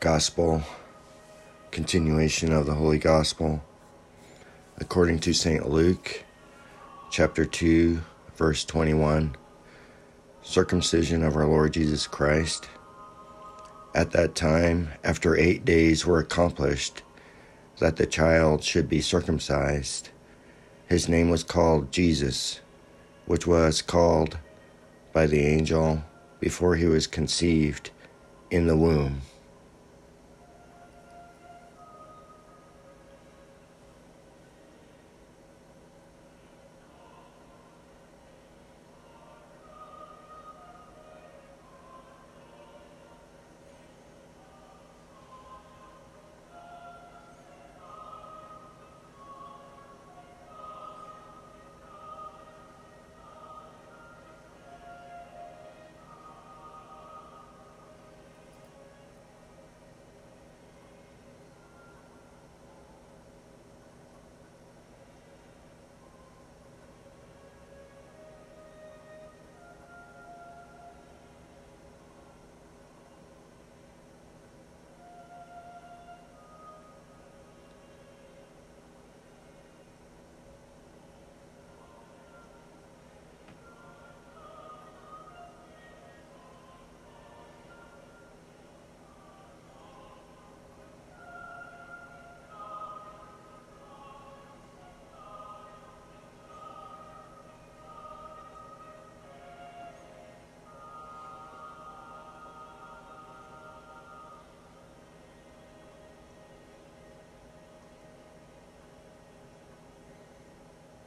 Gospel, continuation of the Holy Gospel, according to St. Luke, chapter 2, verse 21, circumcision of our Lord Jesus Christ. At that time, after 8 days were accomplished, that the child should be circumcised, his name was called Jesus, which was called by the angel before he was conceived in the womb.